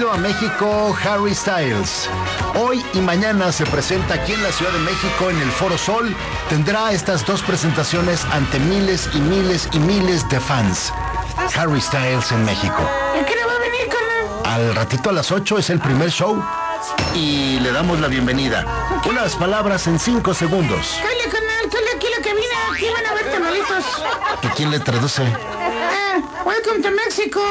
Bienvenido a México, Harry Styles. Hoy y mañana se presenta aquí en la Ciudad de México en el Foro Sol. Tendrá estas dos presentaciones ante miles y miles y miles de fans. Harry Styles en México. ¿A qué hora va a venir, carnal? Al ratito a las 8 es el primer show. Y le damos la bienvenida. Unas palabras en 5 segundos. Cállate, carnal, cállate aquí la cabina. Aquí van a ver tamalitos. ¿Y quién le traduce? Welcome to Mexico.